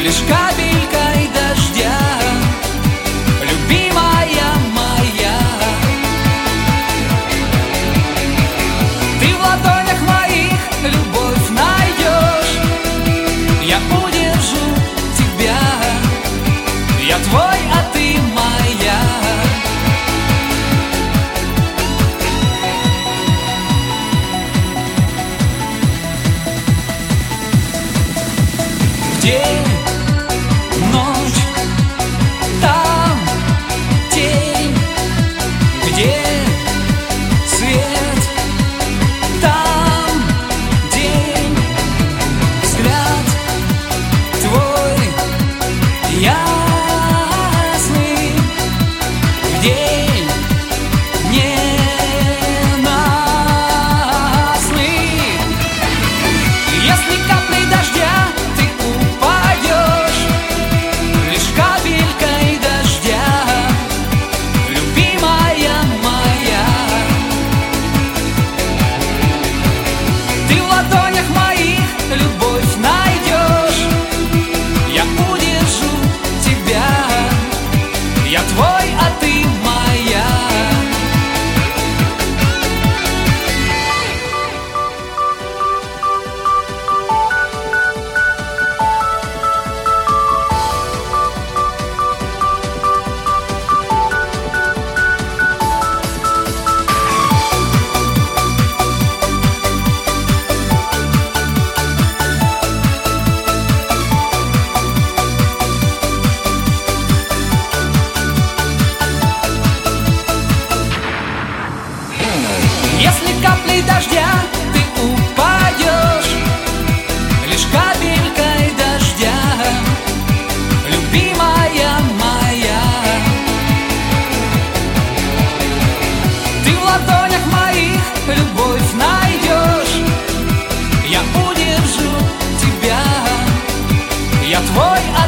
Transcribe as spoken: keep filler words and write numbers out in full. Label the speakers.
Speaker 1: лишь капелькой дождя, любимая моя. Ты в ладонях моих любовь найдешь, я удержу тебя, я твой, а ты моя. Где ночь, там тень, где свет, там день. Взгляд твой ясный, в день ненастный. Если каплей дождя ты упадешь, лишь капелькой дождя, любимая моя. Ты в ладонях моих любовь найдешь, я удержу тебя, я твой, а ты моя. Если каплей дождя ты упадешь, лишь капелькой дождя, любимая моя. Ты в ладонях моих любовь найдешь, я удержу тебя, я твой, а